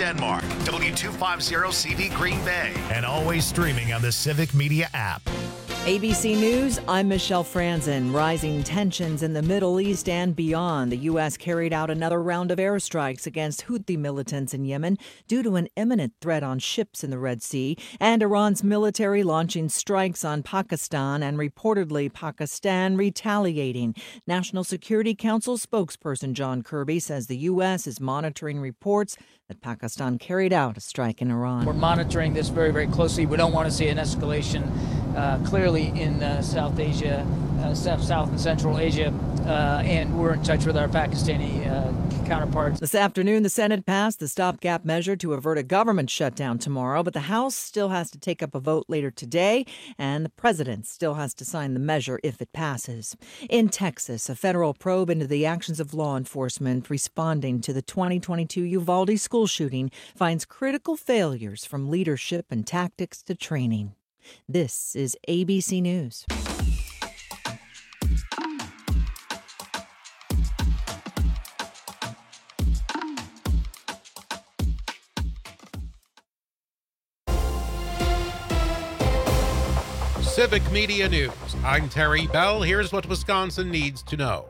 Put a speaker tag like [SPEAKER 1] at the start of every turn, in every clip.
[SPEAKER 1] Denmark, W250CV Green Bay,
[SPEAKER 2] and always streaming on the Civic Media app.
[SPEAKER 3] ABC News, I'm Michelle Franzen. Rising tensions in the Middle East and beyond. The U.S. carried out another round of airstrikes against Houthi militants in Yemen due to an imminent threat on ships in the Red Sea, and Iran's military launching strikes on Pakistan and reportedly Pakistan retaliating. National Security Council spokesperson John Kirby says the U.S. is monitoring reports that Pakistan carried out a strike in Iran.
[SPEAKER 4] We're monitoring this very, very closely. We don't want to see an escalation clearly in South Asia, South and Central Asia, and we're in touch with our Pakistani counterparts.
[SPEAKER 3] This afternoon, the Senate passed the stopgap measure to avert a government shutdown tomorrow, but the House still has to take up a vote later today, and the president still has to sign the measure if it passes. In Texas, a federal probe into the actions of law enforcement responding to the 2022 Uvalde school shooting finds critical failures from leadership and tactics to training. This is ABC News.
[SPEAKER 5] Civic Media News. I'm Terry Bell. Here's what Wisconsin needs to know.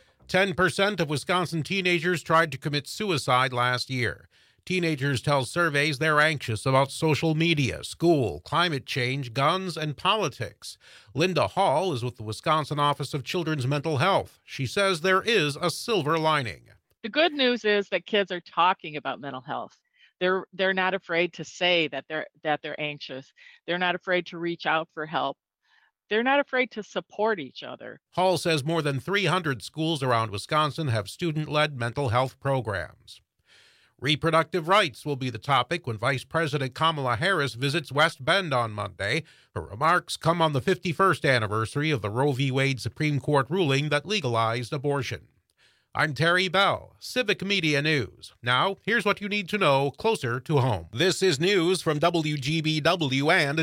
[SPEAKER 5] 10% of Wisconsin teenagers tried to commit suicide last year. Teenagers tell surveys they're anxious about social media, school, climate change, guns, and politics. Linda Hall is with the Wisconsin Office of Children's Mental Health. She says there is a silver lining.
[SPEAKER 6] The good news is that kids are talking about mental health. They're not afraid to say that they're anxious. They're not afraid to reach out for help. They're not afraid to support each other.
[SPEAKER 5] Hall says more than 300 schools around Wisconsin have student-led mental health programs. Reproductive rights will be the topic when Vice President Kamala Harris visits West Bend on Monday. Her remarks come on the 51st anniversary of the Roe v. Wade Supreme Court ruling that legalized abortion. I'm Terry Bell, Civic Media News. Now, here's what you need to know closer to home. This is news from WGBW and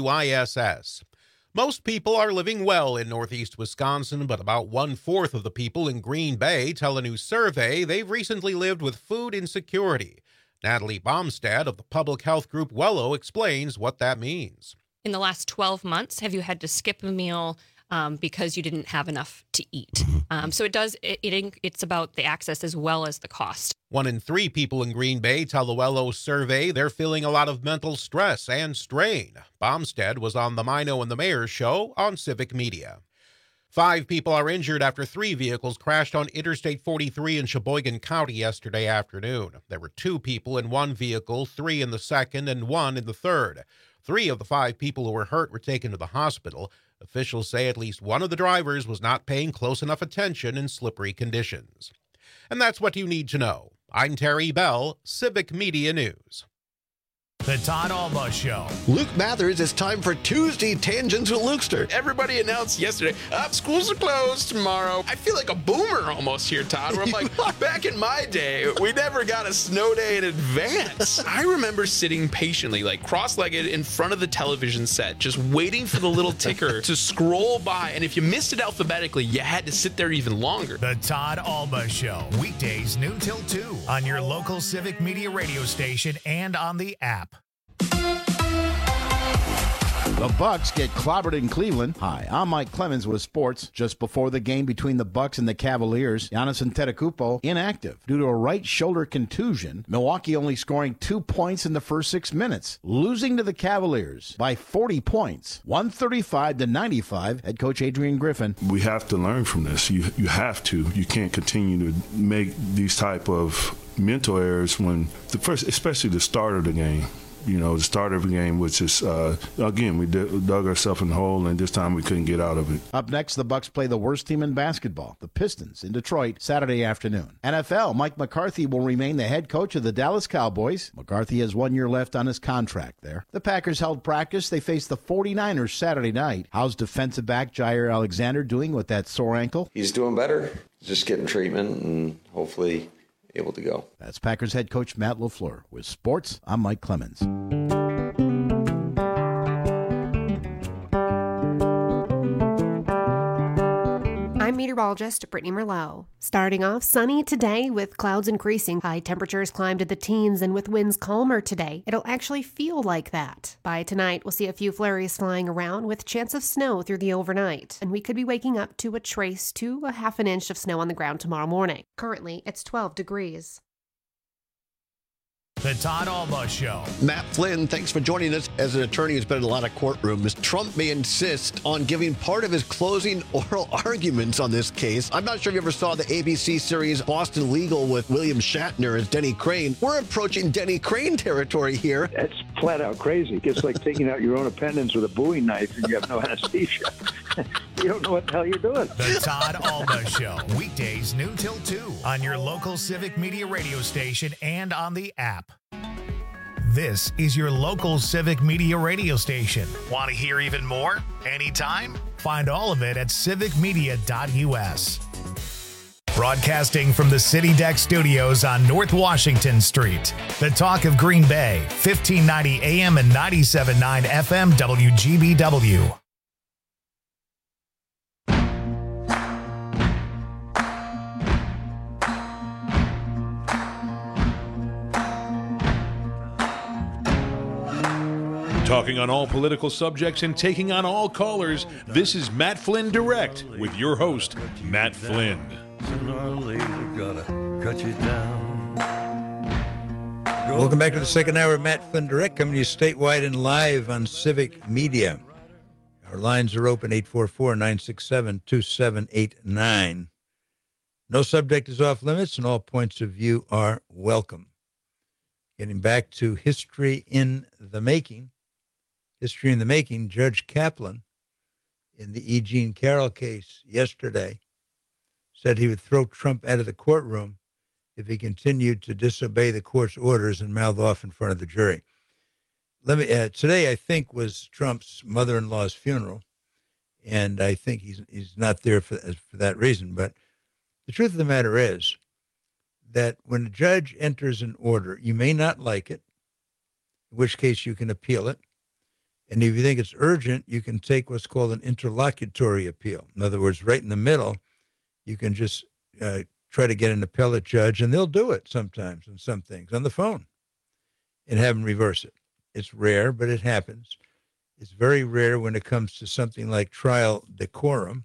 [SPEAKER 5] WISS. Most people are living well in northeast Wisconsin, but about 1/4 of the people in Green Bay tell a new survey they've recently lived with food insecurity. Natalie Baumstad of the public health group Wello explains what that means.
[SPEAKER 7] In the last 12 months, have you had to skip a meal because you didn't have enough to eat? So it's about the access as well as the cost.
[SPEAKER 5] 1 in 3 people in Green Bay tell the Wello survey they're feeling a lot of mental stress and strain. Baumstead was on the Mino and the Mayor show on Civic Media. 5 people are injured after 3 vehicles crashed on Interstate 43 in Sheboygan County yesterday afternoon. There were 2 people in one vehicle, 3 in the second, and 1 in the third. 3 of the 5 people who were hurt were taken to the hospital. Officials say at least one of the drivers was not paying close enough attention in slippery conditions. And that's what you need to know. I'm Terry Bell, Civic Media News.
[SPEAKER 2] The Todd Alba Show.
[SPEAKER 8] Luke Mathers, it's time for Tuesday Tangents with Lukester.
[SPEAKER 9] Everybody announced yesterday, schools are closed tomorrow. I feel like a boomer almost here, Todd, where I'm like, back in my day, we never got a snow day in advance. I remember sitting patiently, like cross-legged in front of the television set, just waiting for the little ticker to scroll by. And if you missed it alphabetically, you had to sit there even longer.
[SPEAKER 2] The Todd Alba Show. Weekdays noon till 2 on your local Civic Media radio station and on the app.
[SPEAKER 10] The Bucks get clobbered in Cleveland. Hi, I'm Mike Clemens with sports. Just before the game between the Bucks and the Cavaliers, Giannis Antetokounmpo inactive due to a right shoulder contusion. Milwaukee only scoring 2 points in the first 6 minutes, losing to the Cavaliers by 40 points, 135-95. Head coach Adrian Griffin.
[SPEAKER 11] We have to learn from this. You have to. You can't continue to make these type of mental errors when especially the start of the game. You know, the start of the game, which is, again, we dug ourselves in the hole, and this time we couldn't get out of it.
[SPEAKER 10] Up next, the Bucks play the worst team in basketball, the Pistons, in Detroit, Saturday afternoon. NFL, Mike McCarthy will remain the head coach of the Dallas Cowboys. McCarthy has 1 year left on his contract there. The Packers held practice. They face the 49ers Saturday night. How's defensive back Jair Alexander doing with that sore ankle?
[SPEAKER 12] He's doing better. Just getting treatment and hopefully able to go.
[SPEAKER 10] That's Packers head coach Matt LaFleur. With sports, I'm Mike Clemens.
[SPEAKER 13] I'm I'm meteorologist Brittany Merlot. Starting off sunny today with clouds increasing. High temperatures climb to the teens, and with winds calmer today, it'll actually feel like that. By tonight, we'll see a few flurries flying around with chance of snow through the overnight, and we could be waking up to a trace to a half an inch of snow on the ground tomorrow morning. Currently, it's 12 degrees.
[SPEAKER 2] The Todd Alba Show.
[SPEAKER 8] Matt Flynn, thanks for joining us. As an attorney who's been in a lot of courtrooms, Trump may insist on giving part of his closing oral arguments on this case. I'm not sure if you ever saw the ABC series Boston Legal with William Shatner as Denny Crane. We're approaching Denny Crane territory here.
[SPEAKER 14] That's flat out crazy. It's like taking out your own appendix with a Bowie knife and you have no anesthesia. You don't know what the hell you're doing.
[SPEAKER 2] The Todd Alba Show. Weekdays noon till 2 on your local Civic Media radio station and on the app. This is your local Civic Media radio station. Want to hear even more? Anytime? Find all of it at civicmedia.us. Broadcasting from the City Deck Studios on North Washington Street. The talk of Green Bay, 1590 AM and 97.9 FM WGBW.
[SPEAKER 15] Talking on all political subjects and taking on all callers, this is Matt Flynn Direct with your host, Matt Flynn.
[SPEAKER 16] Welcome back to the second hour of Matt Flynn Direct, coming to you statewide and live on Civic Media. Our lines are open, 844-967-2789. No subject is off limits, and all points of view are welcome. Getting back to history in the making. History in the making, Judge Kaplan, in the E. Jean Carroll case yesterday, said he would throw Trump out of the courtroom if he continued to disobey the court's orders and mouth off in front of the jury. Today, I think, was Trump's mother-in-law's funeral, and I think he's not there for that reason. But the truth of the matter is that when a judge enters an order, you may not like it, in which case you can appeal it. And if you think it's urgent, you can take what's called an interlocutory appeal. In other words, right in the middle, you can just try to get an appellate judge, and they'll do it sometimes on some things on the phone and have them reverse it. It's rare, but it happens. It's very rare when it comes to something like trial decorum.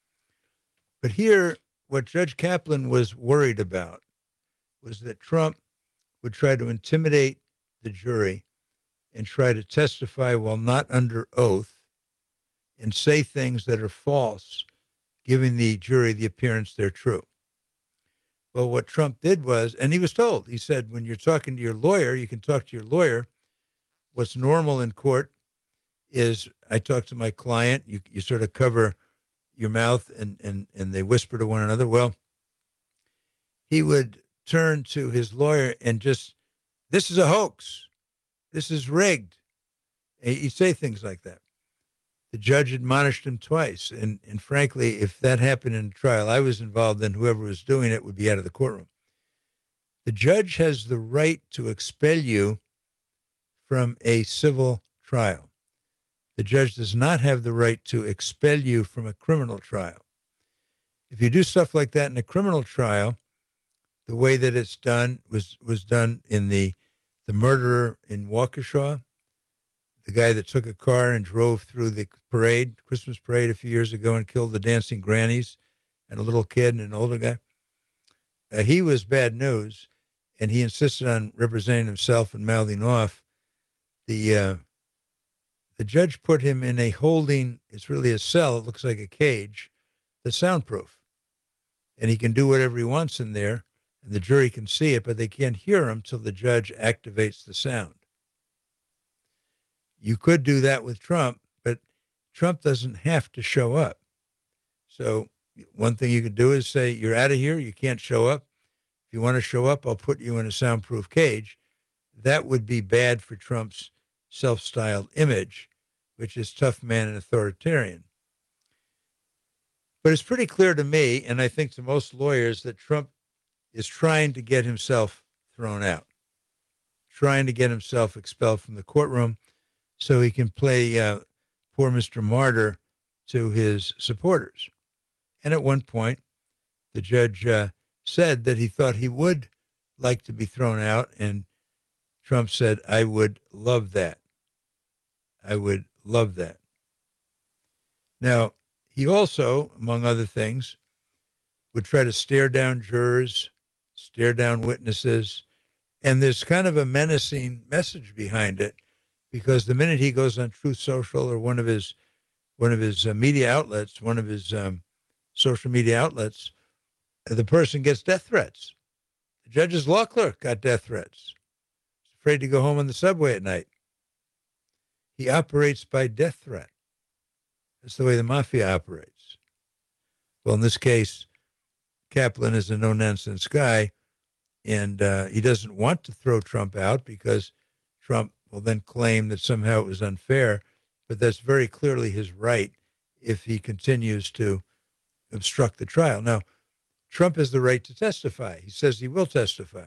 [SPEAKER 16] But here, what Judge Kaplan was worried about was that Trump would try to intimidate the jury and try to testify while not under oath and say things that are false, giving the jury the appearance they're true. Well, what Trump did was, and he was told, he said, when you're talking to your lawyer, you can talk to your lawyer. What's normal in court is I talk to my client, you sort of cover your mouth and they whisper to one another. Well, he would turn to his lawyer and just, this is a hoax. This is rigged. He'd say things like that. The judge admonished him twice. And frankly, if that happened in a trial I was involved in, whoever was doing it would be out of the courtroom. The judge has the right to expel you from a civil trial. The judge does not have the right to expel you from a criminal trial. If you do stuff like that in a criminal trial, the way that it's done was done in the murderer in Waukesha, the guy that took a car and drove through the parade, Christmas parade a few years ago and killed the dancing grannies and a little kid and an older guy. He was bad news, and he insisted on representing himself and mouthing off. The judge put him in a holding, it's really a cell, it looks like a cage, that's soundproof. And he can do whatever he wants in there. And the jury can see it, but they can't hear him till the judge activates the sound. You could do that with Trump, but Trump doesn't have to show up. So one thing you could do is say, you're out of here, you can't show up. If you want to show up, I'll put you in a soundproof cage. That would be bad for Trump's self-styled image, which is tough man and authoritarian. But it's pretty clear to me, and I think to most lawyers, that Trump is trying to get himself thrown out, trying to get himself expelled from the courtroom so he can play poor Mr. Martyr to his supporters. And at one point, the judge said that he thought he would like to be thrown out, and Trump said, I would love that. I would love that. Now, he also, among other things, would try to stare down jurors, stare down witnesses, and there's kind of a menacing message behind it, because the minute he goes on Truth Social or one of his media outlets, one of his social media outlets, the person gets death threats. The judge's law clerk got death threats. He's afraid to go home on the subway at night. He operates by death threat. That's the way the mafia operates. Well, in this case, Kaplan is a no-nonsense guy, and he doesn't want to throw Trump out because Trump will then claim that somehow it was unfair, but that's very clearly his right if he continues to obstruct the trial. Now, Trump has the right to testify. He says he will testify.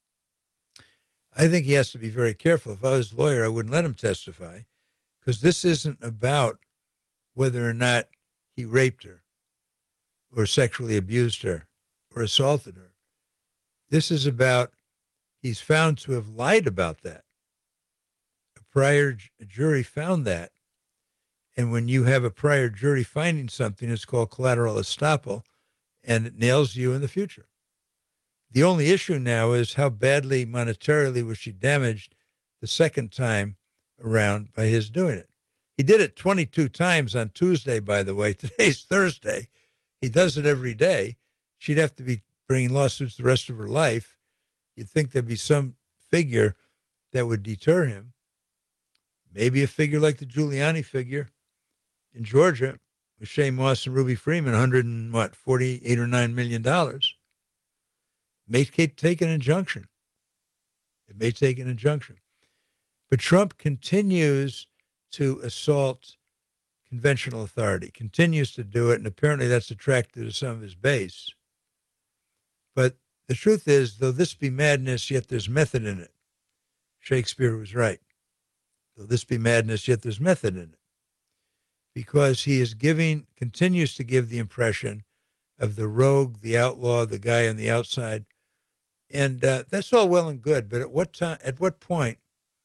[SPEAKER 16] I think he has to be very careful. If I was a lawyer, I wouldn't let him testify, because this isn't about whether or not he raped her or sexually abused her or assaulted her. This is about he's found to have lied about that. A prior jury found that. And when you have a prior jury finding something, it's called collateral estoppel, and it nails you in the future. The only issue now is how badly monetarily was she damaged the second time around by his doing it. He did it 22 times on Tuesday, by the way. Today's Thursday. He does it every day. She'd have to be bringing lawsuits the rest of her life. You'd think there'd be some figure that would deter him. Maybe a figure like the Giuliani figure in Georgia with Shea Moss and Ruby Freeman, $48 or $49 million. May take an injunction. It may take an injunction. But Trump continues to assault conventional authority, continues to do it, and apparently that's attracted to some of his base. But the truth is, though this be madness, yet there's method in it. Shakespeare was right. Though this be madness, yet there's method in it. Because he is continues to give the impression of the rogue, the outlaw, the guy on the outside. And that's all well and good, but at what point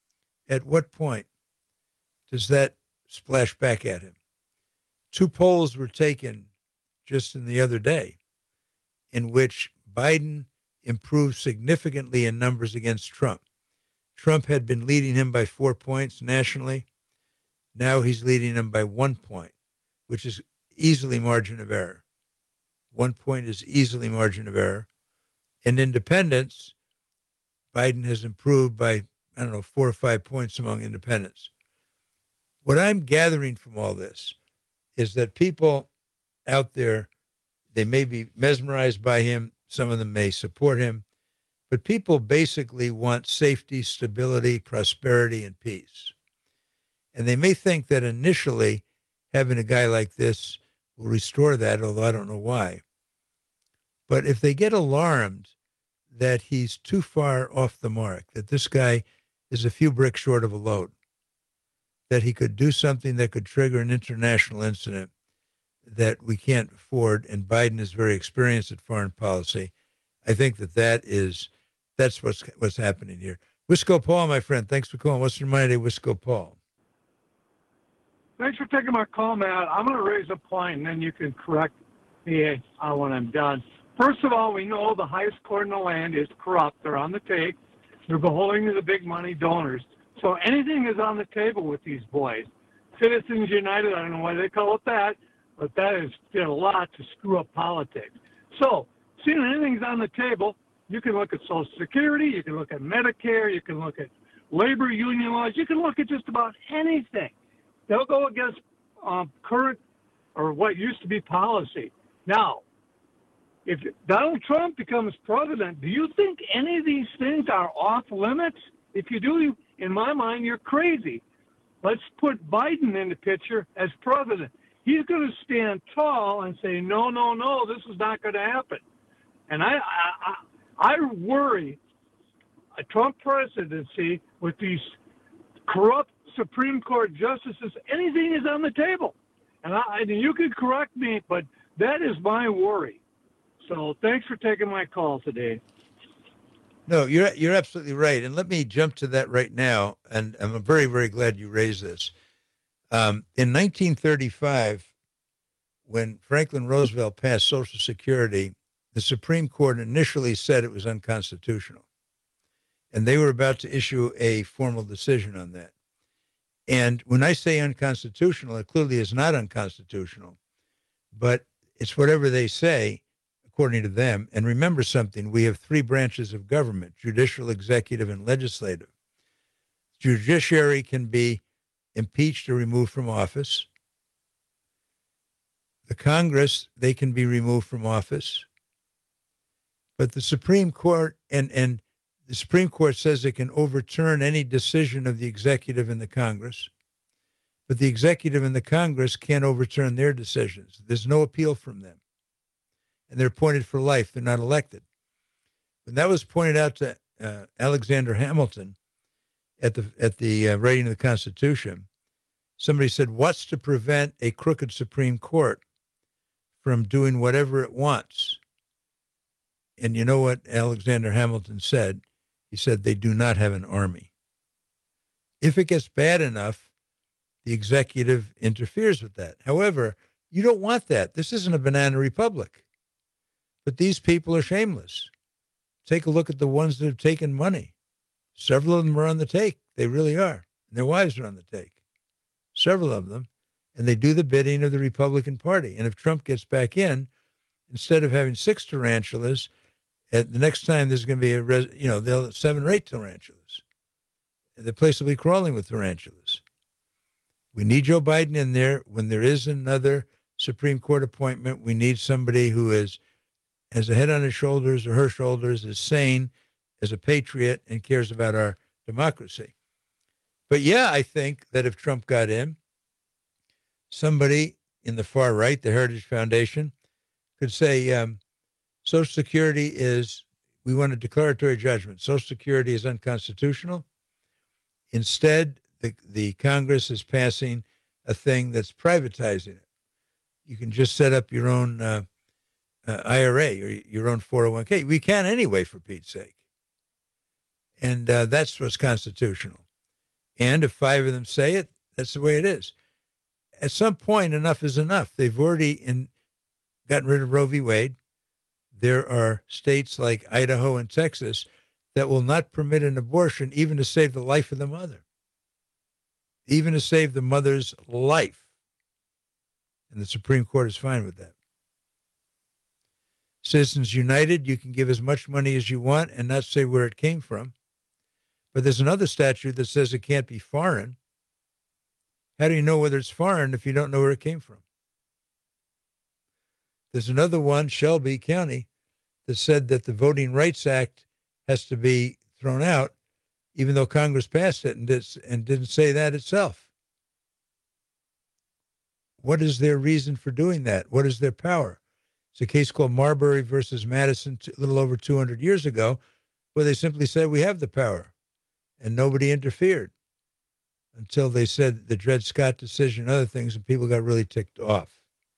[SPEAKER 16] does that splash back at him? 2 polls were taken just in the other day in which Biden improved significantly in numbers against Trump. Trump had been leading him by 4 points nationally. Now he's leading him by 1 point, which is easily margin of error. 1 point is easily margin of error. In independents, Biden has improved by, 4 or 5 points among independents. What I'm gathering from all this is that people out there, they may be mesmerized by him. Some of them may support him. But people basically want safety, stability, prosperity, and peace. And they may think that initially having a guy like this will restore that, although I don't know why. But if they get alarmed that he's too far off the mark, that this guy is a few bricks short of a load, that he could do something that could trigger an international incident that we can't afford, and Biden is very experienced at foreign policy, I think that's what's happening here. Wisco Paul, my friend, thanks for calling. What's your mind today, Wisco Paul?
[SPEAKER 17] Thanks for taking my call, Matt. I'm going to raise a point, and then you can correct me when I'm done. First of all, we know the highest court in the land is corrupt. They're on the take. They're beholden to the big money donors. So anything is on the table with these boys. Citizens United, I don't know why they call it that, but that did a lot to screw up politics. So, seeing anything's on the table, you can look at Social Security, you can look at Medicare, you can look at labor union laws, you can look at just about anything. They'll go against current or what used to be policy. Now, if Donald Trump becomes president, do you think any of these things are off limits? If you do, in my mind, you're crazy. Let's put Biden in the picture as president. He's going to stand tall and say, no, this is not going to happen. And I worry a Trump presidency with these corrupt Supreme Court justices, anything is on the table. And you can correct me, but That is my worry. So thanks for taking my call today.
[SPEAKER 16] No, you're absolutely right. And let me jump to that right now. And I'm very, very glad you raised this. In 1935, when Franklin Roosevelt passed Social Security, the Supreme Court initially said it was unconstitutional. And they were about to issue a formal decision on that. And when I say unconstitutional, it clearly is not unconstitutional, but it's whatever they say, according to them. And remember something, we have three branches of government: judicial, executive, and legislative. Judiciary can be impeached or removed from office. The Congress, they can be removed from office. But the Supreme Court, and the Supreme Court says it can overturn any decision of the executive and the Congress. But the executive and the Congress can't overturn their decisions. There's no appeal from them. And they're appointed for life. They're not elected. When that was pointed out to Alexander Hamilton at the writing of the Constitution, somebody said, what's to prevent a crooked Supreme Court from doing whatever it wants? And you know what Alexander Hamilton said? He said, they do not have an army. If it gets bad enough, the executive interferes with that. However, you don't want that. This isn't a banana republic. But these people are shameless. Take a look at the ones that have taken money. Several of them are on the take. They really are. And their wives are on the take. Several of them. And they do the bidding of the Republican Party. And if Trump gets back in, instead of having 6 tarantulas, at the next time there's going to be they'll have 7 or 8 tarantulas. And the place will be crawling with tarantulas. We need Joe Biden in there. When there is another Supreme Court appointment, we need somebody who has a head on his shoulders or her shoulders, is sane, is a patriot, and cares about our democracy. But yeah, I think that if Trump got in, somebody in the far right, the Heritage Foundation, could say, Social Security we want a declaratory judgment. Social Security is unconstitutional. Instead, the Congress is passing a thing that's privatizing it. You can just set up your own IRA or your own 401k. We can anyway, for Pete's sake. And that's what's constitutional. And if 5 of them say it, that's the way it is. At some point, enough is enough. They've already gotten rid of Roe v. Wade. There are states like Idaho and Texas that will not permit an abortion even to save the life of the mother, even to save the mother's life. And the Supreme Court is fine with that. Citizens United, you can give as much money as you want and not say where it came from. But there's another statute that says it can't be foreign. How do you know whether it's foreign if you don't know where it came from? There's another one, Shelby County, that said that the Voting Rights Act has to be thrown out, even though Congress passed it and didn't say that itself. What is their reason for doing that? What is their power? It's a case called Marbury versus Madison a little over 200 years ago, where they simply said, we have the power, and nobody interfered until they said the Dred Scott decision and other things, and people got really ticked off.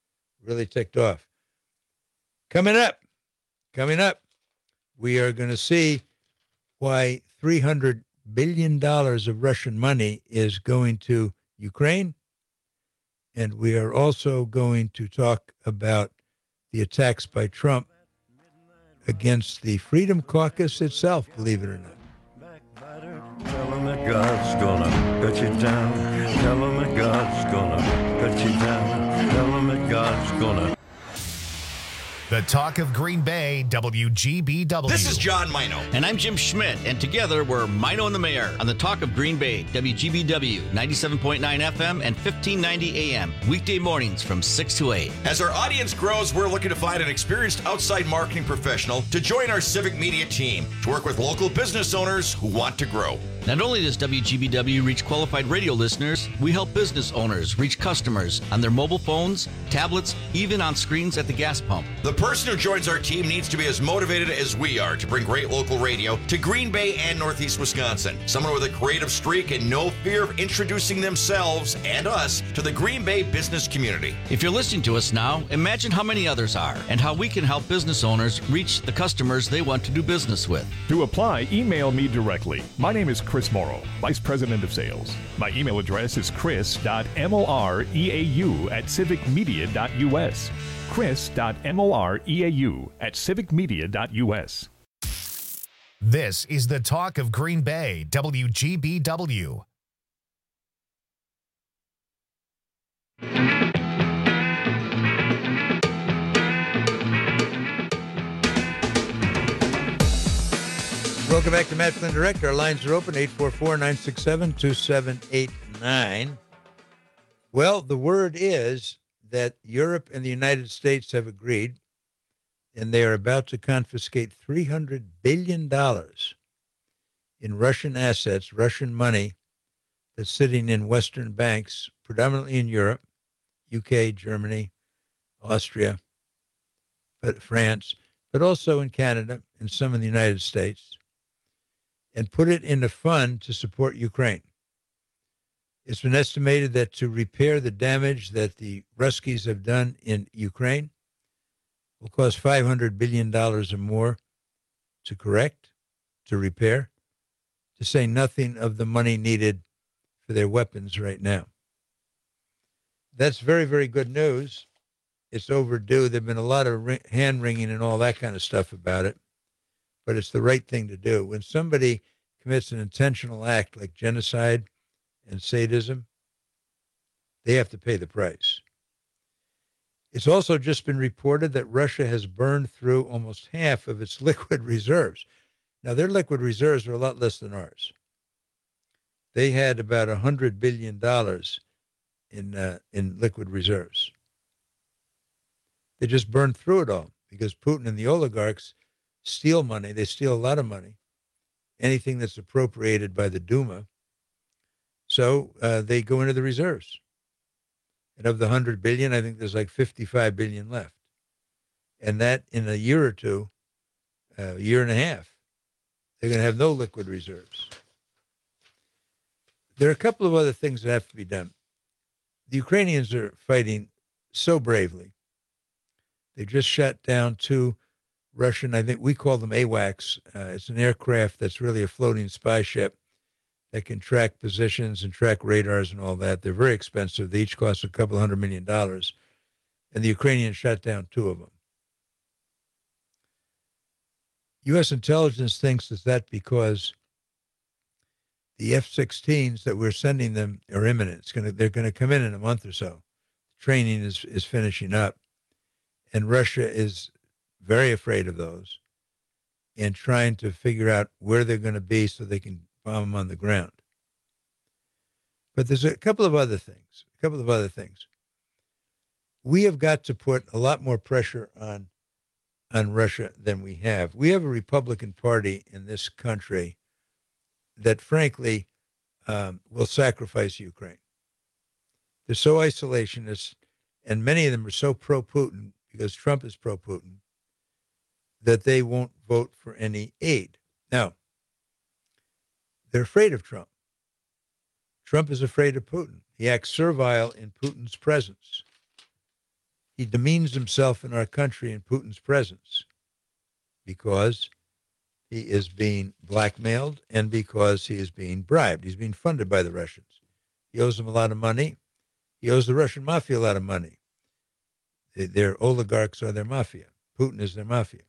[SPEAKER 16] Coming up, we are going to see why $300 billion of Russian money is going to Ukraine. And we are also going to talk about the attacks by Trump against the Freedom Caucus itself, believe it or not.
[SPEAKER 18] Tell him that God's gonna cut you down. Tell him that God's gonna cut you down. Tell him that God's gonna.
[SPEAKER 2] The Talk of Green Bay, WGBW.
[SPEAKER 19] This is John Mino. And I'm Jim Schmidt. And together we're Mino and the Mayor on the Talk of Green Bay, WGBW, 97.9 FM and 1590 AM. Weekday mornings from 6 to 8.
[SPEAKER 20] As our audience grows, we're looking to find an experienced outside marketing professional to join our civic media team to work with local business owners who want to grow.
[SPEAKER 19] Not only does WGBW reach qualified radio listeners, we help business owners reach customers on their mobile phones, tablets, even on screens at the gas pump.
[SPEAKER 20] The person who joins our team needs to be as motivated as we are to bring great local radio to Green Bay and Northeast Wisconsin. Someone with a creative streak and no fear of introducing themselves and us to the Green Bay business community.
[SPEAKER 19] If you're listening to us now, imagine how many others are and how we can help business owners reach the customers they want to do business with.
[SPEAKER 21] To apply, email me directly. My name is Chris Morrow, Vice President of Sales. My email address is chris.moreau@civicmedia.us. chris.moreau@civicmedia.us.
[SPEAKER 2] This is the talk of Green Bay, WGBW.
[SPEAKER 16] Welcome back to Matt Flynn Direct. Our lines are open, 844-967-2789. Well, the word is that Europe and the United States have agreed, and they are about to confiscate $300 billion in Russian assets, Russian money that's sitting in Western banks, predominantly in Europe, UK, Germany, Austria, France, but also in Canada and some in the United States, and put it in a fund to support Ukraine. It's been estimated that to repair the damage that the Ruskies have done in Ukraine will cost $500 billion or more to correct, to repair, to say nothing of the money needed for their weapons right now. That's very, very good news. It's overdue. There've been a lot of hand-wringing and all that kind of stuff about it, but it's the right thing to do. When somebody commits an intentional act like genocide and sadism, they have to pay the price. It's also just been reported that Russia has burned through almost half of its liquid reserves. Now, their liquid reserves are a lot less than ours. They had about $100 billion in liquid reserves. They just burned through it all because Putin and the oligarchs steal money. They steal a lot of money, anything that's appropriated by the Duma. So they go into the reserves. And of the 100 billion, I think there's like 55 billion left. And that in a year or two, a year and a half, they're going to have no liquid reserves. There are a couple of other things that have to be done. The Ukrainians are fighting so bravely. They just shot down 2 Russian, I think we call them AWACS. It's an aircraft that's really a floating spy ship that can track positions and track radars and all that. They're very expensive. They each cost a couple $100 million. And the Ukrainians shot down 2 of them. U.S. intelligence thinks that because the F-16s that we're sending them are imminent. They're going to come in a month or so. Training is finishing up. And Russia is very afraid of those and trying to figure out where they're going to be so they can bomb them on the ground. But there's a couple of other things. We have got to put a lot more pressure on Russia than we have. We have a Republican Party in this country that, frankly, will sacrifice Ukraine. They're so isolationist, and many of them are so pro-Putin because Trump is pro-Putin, that they won't vote for any aid. Now, they're afraid of Trump. Trump is afraid of Putin. He acts servile in Putin's presence. He demeans himself in our country in Putin's presence because he is being blackmailed and because he is being bribed. He's being funded by the Russians. He owes them a lot of money. He owes the Russian mafia a lot of money. Their oligarchs are their mafia. Putin is their mafia.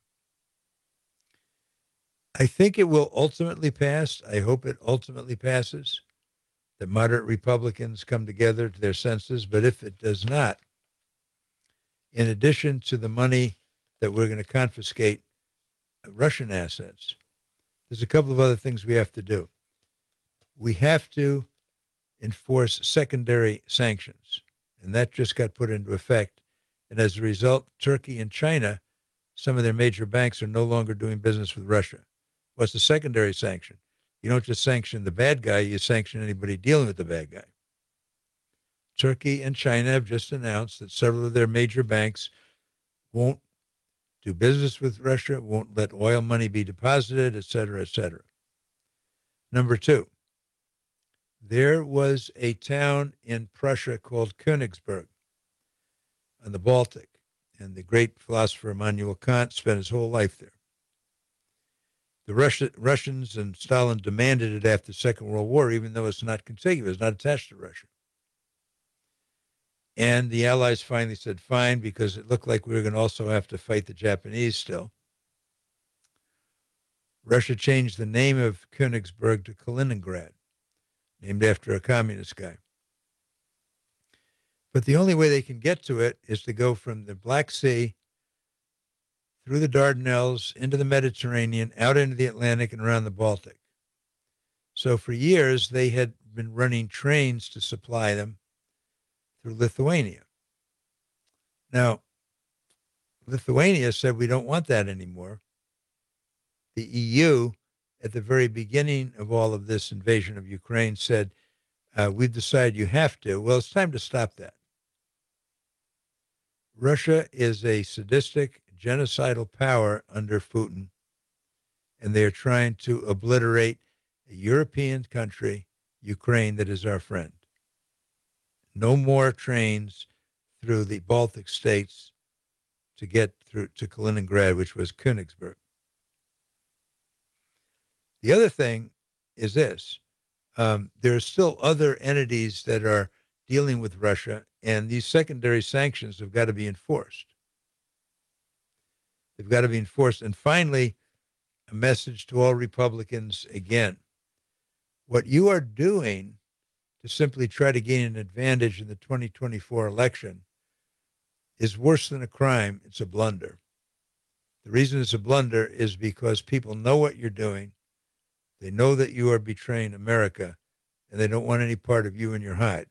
[SPEAKER 16] I think it will ultimately pass. I hope it ultimately passes. The moderate Republicans come together to their senses. But if it does not, in addition to the money that we're going to confiscate Russian assets, there's a couple of other things we have to do. We have to enforce secondary sanctions, and that just got put into effect. And as a result, Turkey and China, some of their major banks are no longer doing business with Russia. What's the secondary sanction? You don't just sanction the bad guy, you sanction anybody dealing with the bad guy. Turkey and China have just announced that several of their major banks won't do business with Russia, won't let oil money be deposited, et cetera, et cetera. Number two, there was a town in Prussia called Königsberg on the Baltic, and the great philosopher Immanuel Kant spent his whole life there. The Russians and Stalin demanded it after the Second World War, even though it's not contiguous, not attached to Russia. And the Allies finally said, fine, because it looked like we were going to also have to fight the Japanese still. Russia changed the name of Königsberg to Kaliningrad, named after a communist guy. But the only way they can get to it is to go from the Black Sea through the Dardanelles, into the Mediterranean, out into the Atlantic, and around the Baltic. So for years, they had been running trains to supply them through Lithuania. Now, Lithuania said, we don't want that anymore. The EU, at the very beginning of all of this invasion of Ukraine, said, we've decided you have to. Well, it's time to stop that. Russia is a sadistic, genocidal power under Putin, and they are trying to obliterate a European country, Ukraine, that is our friend. No more trains through the Baltic states to get through to Kaliningrad, which was Königsberg. The other thing is this. There are still other entities that are dealing with Russia, and these secondary sanctions have got to be enforced. They've got to be enforced. And finally, a message to all Republicans again. What you are doing to simply try to gain an advantage in the 2024 election is worse than a crime. It's a blunder. The reason it's a blunder is because people know what you're doing. They know that you are betraying America, and they don't want any part of you in your hide.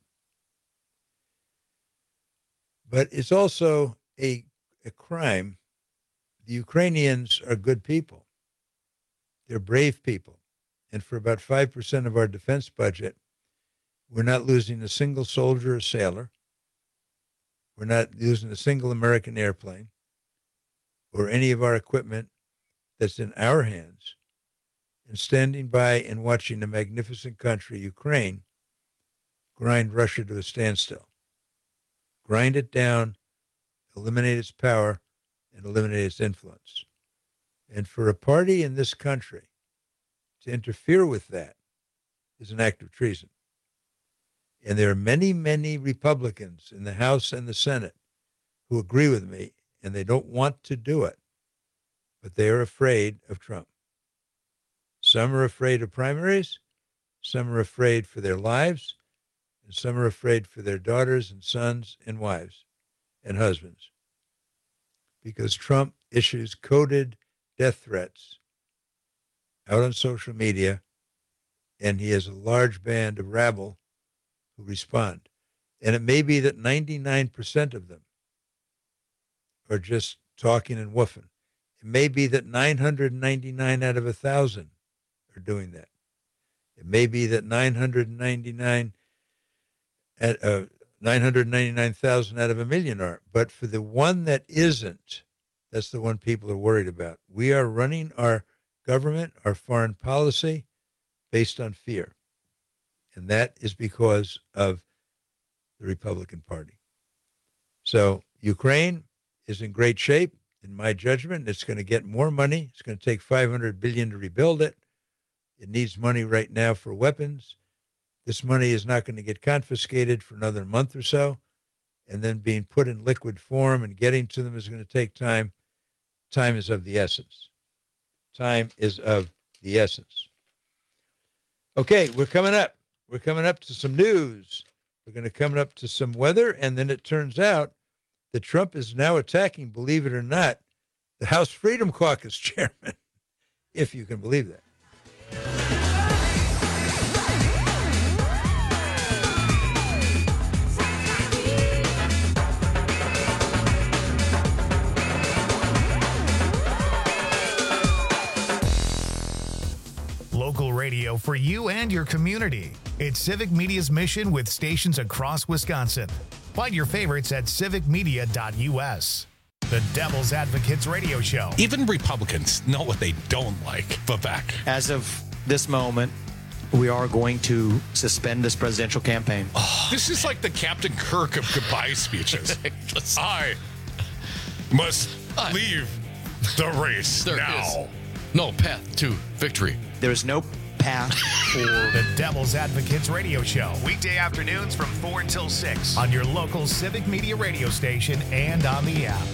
[SPEAKER 16] But it's also a crime. The Ukrainians are good people. They're brave people. And for about 5% of our defense budget, we're not losing a single soldier or sailor. We're not losing a single American airplane or any of our equipment that's in our hands. And standing by and watching a magnificent country, Ukraine, grind Russia to a standstill. Grind it down, eliminate its power, and eliminate its influence. And for a party in this country to interfere with that is an act of treason. And there are many, many Republicans in the House and the Senate who agree with me, and they don't want to do it, but they are afraid of Trump. Some are afraid of primaries, some are afraid for their lives, and some are afraid for their daughters and sons and wives and husbands. Because Trump issues coded death threats out on social media, and he has a large band of rabble who respond. And it may be that 99% of them are just talking and woofing. It may be that 999 out of 1,000 are doing that. It may be that 999,000 out of 1 million are. But for the one that isn't, that's the one people are worried about. We are running our government, our foreign policy, based on fear. And that is because of the Republican Party. So Ukraine is in great shape, in my judgment. It's going to get more money. It's going to take $500 billion to rebuild it. It needs money right now for weapons. This money is not going to get confiscated for another month or so, and then being put in liquid form and getting to them is going to take time. Time is of the essence. Time is of the essence. Okay, we're coming up. We're coming up to some news. We're going to come up to some weather, and then it turns out that Trump is now attacking, believe it or not, the House Freedom Caucus chairman, if you can believe that.
[SPEAKER 2] Local radio for you and your community. It's Civic Media's mission with stations across Wisconsin. Find your favorites at civicmedia.us. The Devil's Advocates Radio Show.
[SPEAKER 1] Even Republicans know what they don't like. Vivek.
[SPEAKER 22] As of this moment, we are going to suspend this presidential campaign.
[SPEAKER 1] This is like the Captain Kirk of goodbye speeches. I must leave the race now.
[SPEAKER 23] Is no path to victory.
[SPEAKER 22] There is no path for
[SPEAKER 2] the Devil's Advocates Radio Show. Weekday afternoons from 4 until 6 on your local Civic Media radio station and on the app.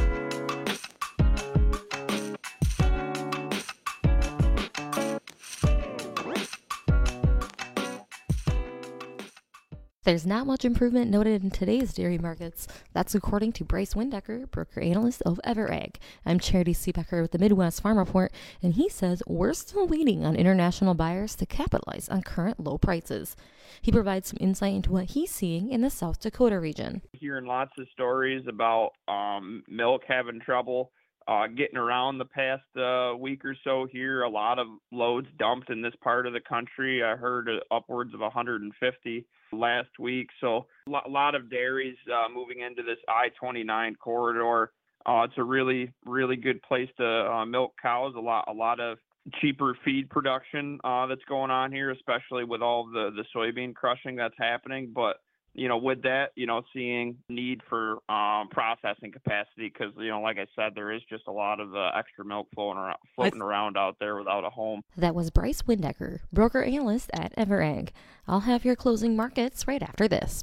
[SPEAKER 24] There's not much improvement noted in today's dairy markets. That's according to Bryce Windecker, broker analyst of EverAg. I'm Charity Seebecker with the Midwest Farm Report, and he says we're still waiting on international buyers to capitalize on current low prices. He provides some insight into what he's seeing in the South Dakota region.
[SPEAKER 25] Hearing lots of stories about milk having trouble getting around the past week or so here. A lot of loads dumped in this part of the country. I heard upwards of 150 last week. So a lot of dairies moving into this I-29 corridor. It's a really, really good place to milk cows. A lot of cheaper feed production that's going on here, especially with all the soybean crushing that's happening. But with that, seeing need for processing capacity because, like I said, there is just a lot of extra milk floating around out there without a home.
[SPEAKER 24] That was Bryce Windecker, broker analyst at EverAg. I'll have your closing markets right after this.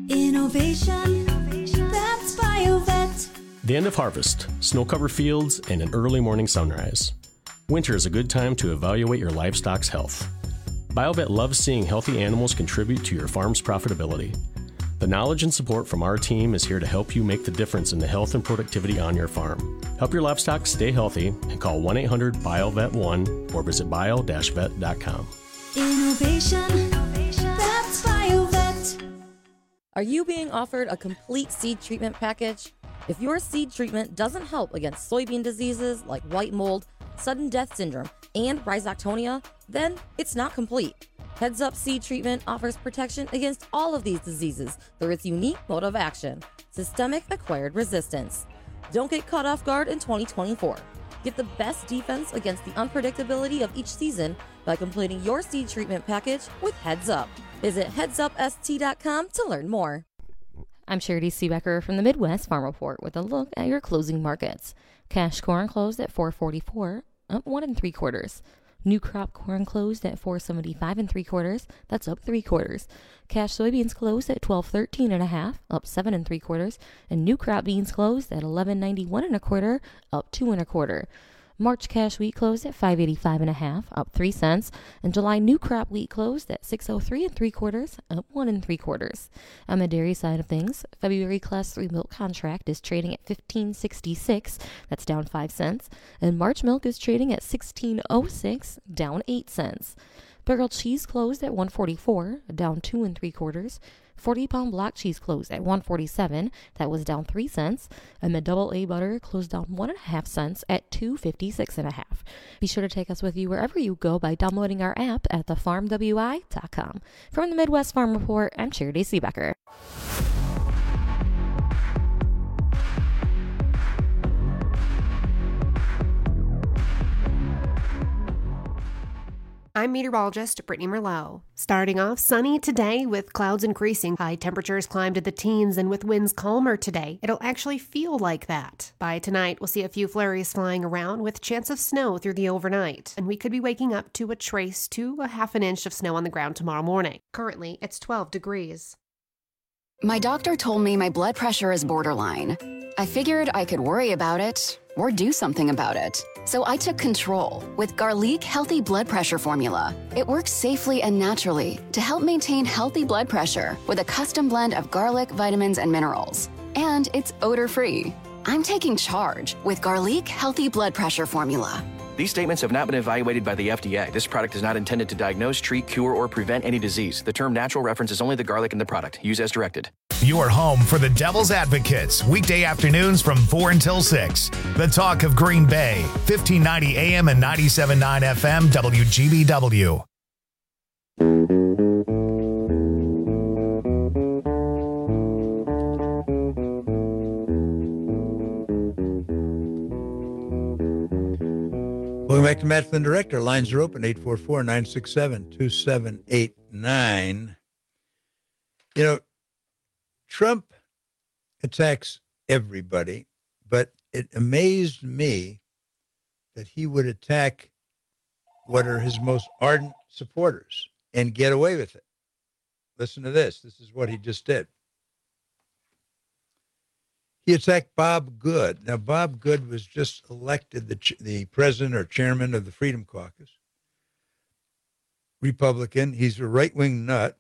[SPEAKER 26] Innovation, that's BioVet.
[SPEAKER 27] The end of harvest, snow-covered fields, and an early morning sunrise. Winter is a good time to evaluate your livestock's health. BioVet loves seeing healthy animals contribute to your farm's profitability. The knowledge and support from our team is here to help you make the difference in the health and productivity on your farm. Help your livestock stay healthy and call 1-800-BIOVET1 or visit bio-vet.com.
[SPEAKER 26] Innovation, that's BioVet.
[SPEAKER 24] Are you being offered a complete seed treatment package? If your seed treatment doesn't help against soybean diseases like white mold, sudden death syndrome, and rhizoctonia, then it's not complete. Heads Up Seed Treatment offers protection against all of these diseases through its unique mode of action, systemic acquired resistance. Don't get caught off guard in 2024. Get the best defense against the unpredictability of each season by completing your seed treatment package with Heads Up. Visit headsupst.com to learn more. I'm Charity Seebecker from the Midwest Farm Report with a look at your closing markets. Cash corn closed at $4.44, up 1 3/4. New crop corn closed at $4.75 3/4. That's up 3/4. Cash soybeans closed at $12.13 1/2, up 7 3/4. And new crop beans closed at $11.91 1/4, up 2 1/4. March cash wheat closed at $5.85 1/2, up 3 cents. And July new crop wheat closed at $6.03 3/4, up 1 3/4. On the dairy side of things, February Class 3 milk contract is trading at $15.66, that's down 5 cents. And March milk is trading at $16.06, down 8 cents. Barrel cheese closed at $1.44, down 2 3/4. 40-pound block cheese closed at $1.47, that was down 3 cents, and the double A butter closed down 1.5 cents at $2.56 1/2. Be sure to take us with you wherever you go by downloading our app at thefarmwi.com. From the Midwest Farm Report, I'm Charity Seebecker.
[SPEAKER 13] I'm meteorologist Brittany Merlot. Starting off sunny today with clouds increasing. High temperatures climb to the teens and with winds calmer today. It'll actually feel like that. By tonight, we'll see a few flurries flying around with chance of snow through the overnight. And we could be waking up to a trace to a 1/2 inch of snow on the ground tomorrow morning. Currently, it's 12 degrees.
[SPEAKER 28] My doctor told me my blood pressure is borderline. I figured I could worry about it or do something about it. So I took control with Garlic Healthy Blood Pressure Formula. It works safely and naturally to help maintain healthy blood pressure with a custom blend of garlic, vitamins, and minerals. And it's odor-free. I'm taking charge with Garlic Healthy Blood Pressure Formula.
[SPEAKER 29] These statements have not been evaluated by the FDA. This product is not intended to diagnose, treat, cure, or prevent any disease. The term natural references only the garlic in the product. Use as directed.
[SPEAKER 2] Your home for the Devil's Advocates, weekday afternoons from 4 until 6. The talk of Green Bay, 1590 AM and 97.9 FM, WGBW.
[SPEAKER 16] Welcome back to Matt Flynn Direct. Our lines are open, 844-967-2789. You know, Trump attacks everybody, but it amazed me that he would attack what are his most ardent supporters and get away with it. Listen to this. This is what he just did. He attacked Bob Good. Now, Bob Good was just elected the president or chairman of the Freedom Caucus. Republican. He's a right-wing nut.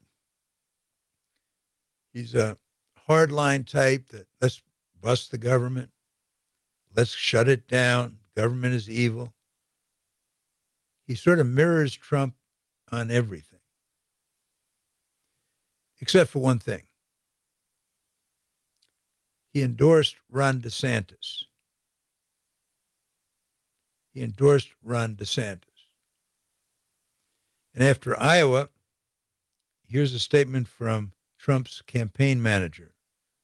[SPEAKER 16] He's a hardline type that let's bust the government. Let's shut it down. Government is evil. He sort of mirrors Trump on everything, except for one thing. He endorsed Ron DeSantis. And after Iowa, here's a statement from Trump's campaign manager,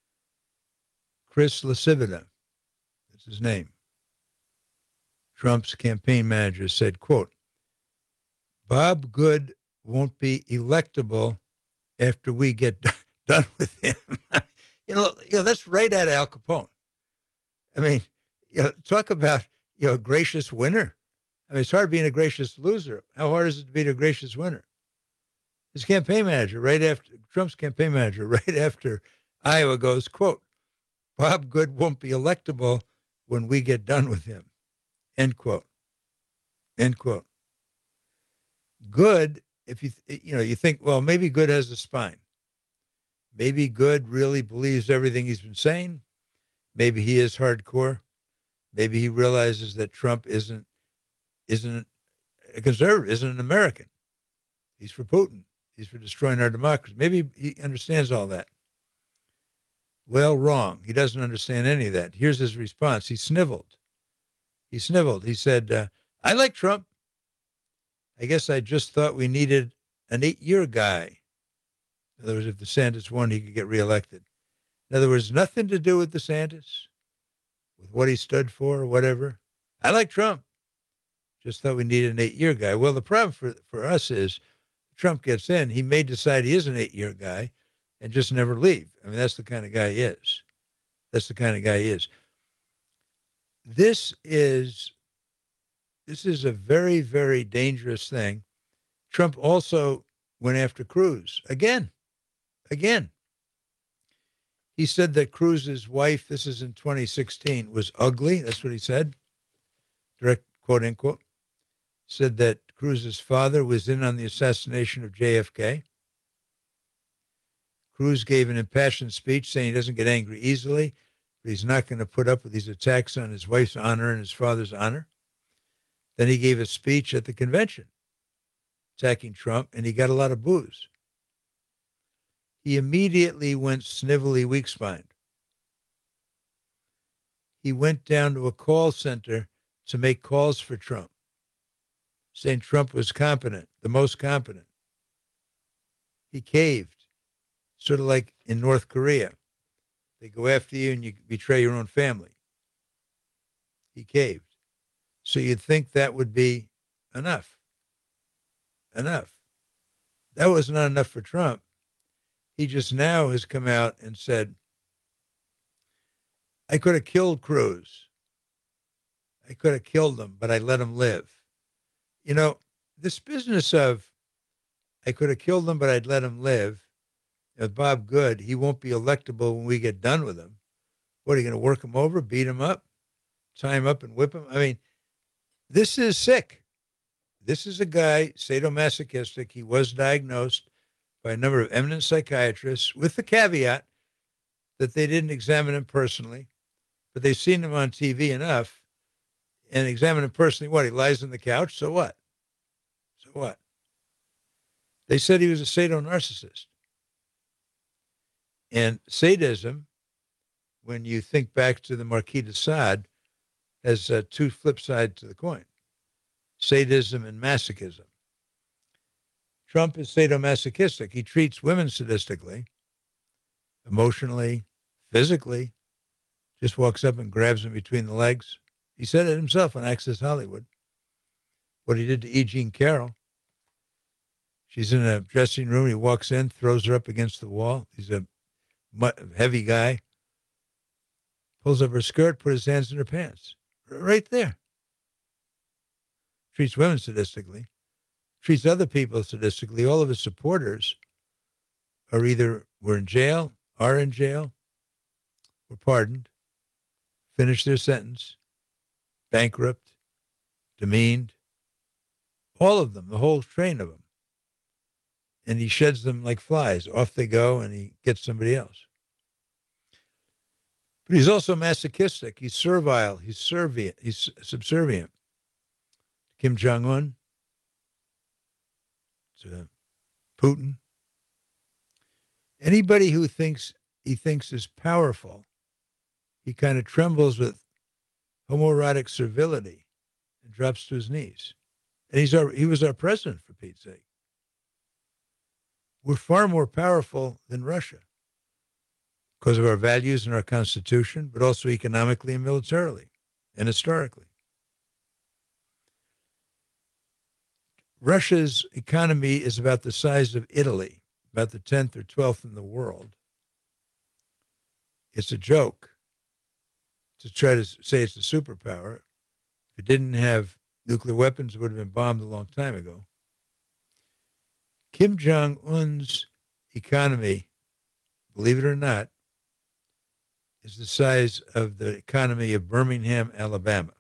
[SPEAKER 16] Chris LaCivita. That's his name. Trump's campaign manager said, quote, Bob Good won't be electable after we get done with him. You know, that's right at Al Capone. I mean, talk about, a gracious winner. I mean, it's hard being a gracious loser. How hard is it to be a gracious winner? His campaign manager, Trump's campaign manager, right after Iowa goes, quote, Bob Good won't be electable when we get done with him, end quote. End quote. Good, if you think, well, maybe Good has a spine. Maybe Good really believes everything he's been saying. Maybe he is hardcore. Maybe he realizes that Trump isn't a conservative, isn't an American. He's for Putin. He's for destroying our democracy. Maybe he understands all that. Well, wrong. He doesn't understand any of that. Here's his response. He sniveled. He said, I like Trump. I guess I just thought we needed an 8-year guy. In other words, if DeSantis won, he could get reelected. In other words, nothing to do with DeSantis, with what he stood for or whatever. I like Trump. Just thought we needed an 8-year guy. Well, the problem for us is Trump gets in, he may decide he is an 8-year guy and just never leave. I mean, that's the kind of guy he is. This is a very, very dangerous thing. Trump also went after Cruz again. He said that Cruz's wife, this is in 2016, was ugly. That's what he said. Direct quote, unquote. Said that Cruz's father was in on the assassination of JFK. Cruz gave an impassioned speech saying he doesn't get angry easily, but he's not going to put up with these attacks on his wife's honor and his father's honor. Then he gave a speech at the convention attacking Trump, and he got a lot of boos. He immediately went snivelly weak-spined. He went down to a call center to make calls for Trump, saying Trump was competent, the most competent. He caved, sort of like in North Korea. They go after you and you betray your own family. He caved. So you'd think that would be enough. That was not enough for Trump. He just now has come out and said, I could have killed Cruz. I could have killed him, but I let him live. You know, this business of I could have killed him, but I'd let him live. Bob Good, he won't be electable when we get done with him. What, are you going to work him over, beat him up, tie him up and whip him? I mean, this is sick. This is a guy, sadomasochistic. He was diagnosed by a number of eminent psychiatrists with the caveat that they didn't examine him personally, but they've seen him on TV enough and examine him personally. What, he lies on the couch? So what? They said he was a sadomasochistic. And sadism, when you think back to the Marquis de Sade, has two flip sides to the coin, sadism and masochism. Trump is sadomasochistic. He treats women sadistically, emotionally, physically, just walks up and grabs them between the legs. He said it himself on Access Hollywood. What he did to E. Jean Carroll. She's in a dressing room. He walks in, throws her up against the wall. He's a heavy guy. Pulls up her skirt, put his hands in her pants. Right there. Treats women sadistically. Treats other people sadistically. All of his supporters are either were in jail, are in jail, were pardoned, finished their sentence, bankrupt, demeaned. All of them, the whole train of them. And he sheds them like flies. Off they go, and he gets somebody else. But he's also masochistic. He's servile. He's subservient. Kim Jong-un, to Putin. Anybody who thinks is powerful, he kind of trembles with homoerotic servility and drops to his knees. And he was our president, for Pete's sake. We're far more powerful than Russia because of our values and our Constitution, but also economically and militarily and historically. Russia's economy is about the size of Italy, about the 10th or 12th in the world. It's a joke to try to say it's a superpower. If it didn't have nuclear weapons, it would have been bombed a long time ago. Kim Jong-un's economy, believe it or not, is the size of the economy of Birmingham, Alabama.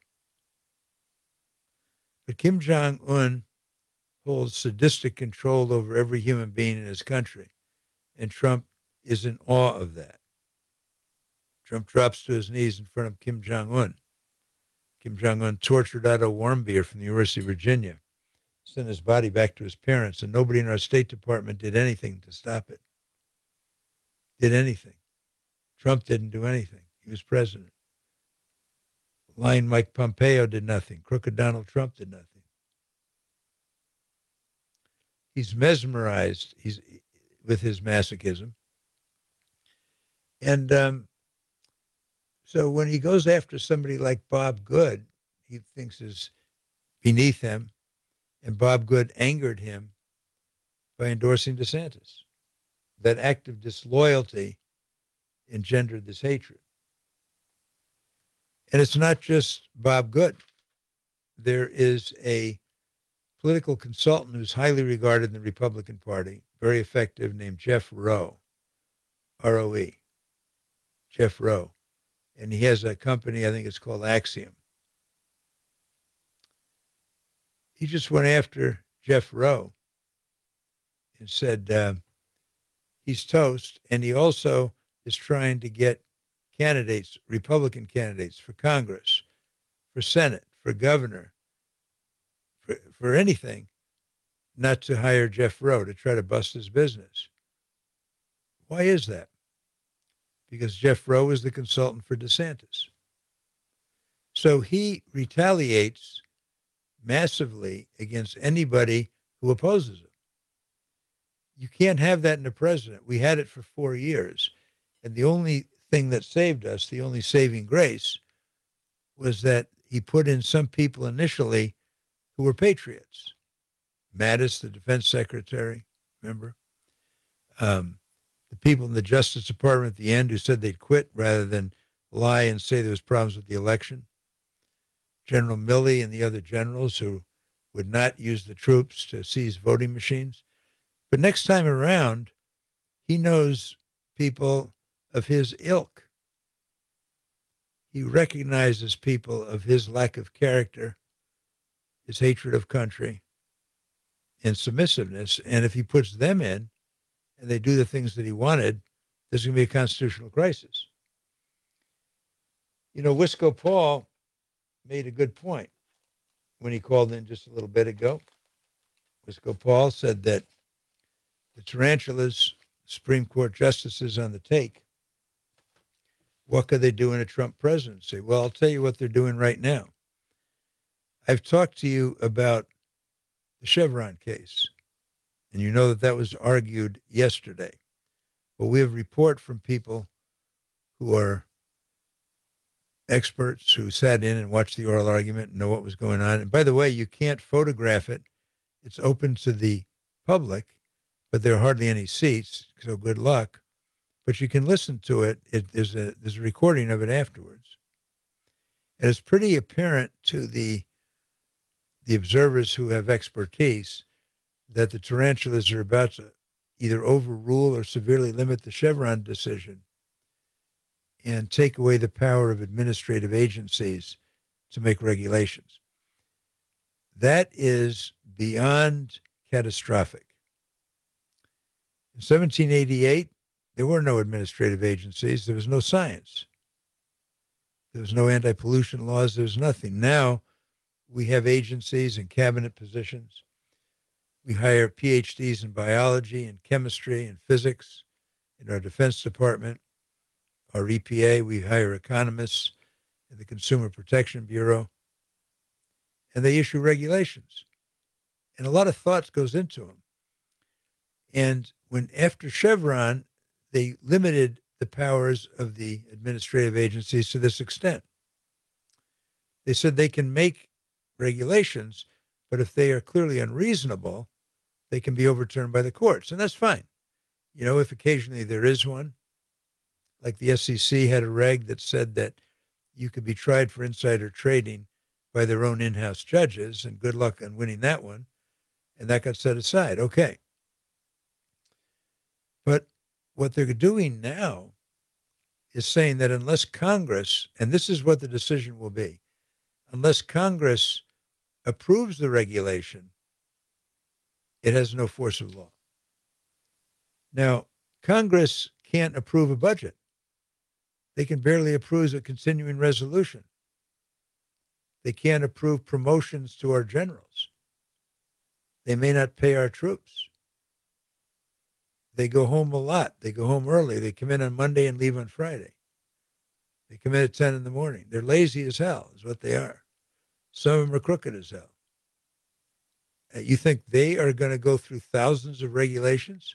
[SPEAKER 16] But Kim Jong-un holds sadistic control over every human being in his country, and Trump is in awe of that. Trump drops to his knees in front of Kim Jong-un. Kim Jong-un tortured Otto Warmbier from the University of Virginia, sent his body back to his parents, and nobody in our State Department did anything to stop it. Did anything. Trump didn't do anything. He was president. Lying Mike Pompeo did nothing. Crooked Donald Trump did nothing. He's mesmerized with his masochism. And so when he goes after somebody like Bob Good, he thinks is beneath him, and Bob Good angered him by endorsing DeSantis. That act of disloyalty engendered this hatred. And it's not just Bob Good. There is a political consultant who's highly regarded in the Republican Party, very effective, named Jeff Rowe, R-O-E, Jeff Rowe. And he has a company, I think it's called Axiom. He just went after Jeff Rowe and said he's toast. And he also is trying to get candidates, Republican candidates for Congress, for Senate, for governor, for anything, not to hire Jeff Rowe, to try to bust his business. Why is that? Because Jeff Rowe is the consultant for DeSantis. So he retaliates massively against anybody who opposes him. You can't have that in a president. We had it for 4 years. And the only thing that saved us, the only saving grace, was that he put in some people initially who were patriots. Mattis, the defense secretary, remember? The people in the Justice Department at the end who said they'd quit rather than lie and say there was problems with the election. General Milley and the other generals who would not use the troops to seize voting machines. But next time around, he knows people of his ilk. He recognizes people of his lack of character, his hatred of country, and submissiveness. And if he puts them in and they do the things that he wanted, there's going to be a constitutional crisis. You know, Wisco Paul made a good point when he called in just a little bit ago. Wisco Paul said that the tarantulas, Supreme Court justices on the take, what could they do in a Trump presidency? Well, I'll tell you what they're doing right now. I've talked to you about the Chevron case. And you know that was argued yesterday. But we have report from people who are experts who sat in and watched the oral argument and know what was going on. And by the way, you can't photograph it. It's open to the public, but there are hardly any seats, so good luck. But you can listen to it. There's a recording of it afterwards. And it's pretty apparent to the observers who have expertise that the tarantulas are about to either overrule or severely limit the Chevron decision and take away the power of administrative agencies to make regulations. That is beyond catastrophic. In 1788, there were no administrative agencies. There was no science. There was no anti-pollution laws. There was nothing. Now we have agencies and cabinet positions. We hire PhDs in biology and chemistry and physics in our Defense Department. Our EPA, we hire economists in the Consumer Protection Bureau, and they issue regulations. And a lot of thought goes into them. And when after Chevron, they limited the powers of the administrative agencies to this extent. They said they can make regulations, but if they are clearly unreasonable, they can be overturned by the courts. And that's fine. You know, if occasionally there is one, like the SEC had a reg that said that you could be tried for insider trading by their own in-house judges, and good luck on winning that one. And that got set aside. Okay. But what they're doing now is saying that unless Congress, and this is what the decision will be, unless Congress approves the regulation, it has no force of law. Now, Congress can't approve a budget. They can barely approve a continuing resolution. They can't approve promotions to our generals. They may not pay our troops. They go home a lot. They go home early. They come in on Monday and leave on Friday. They come in at 10 in the morning. They're lazy as hell, is what they are. Some of them are crooked as hell. You think they are going to go through thousands of regulations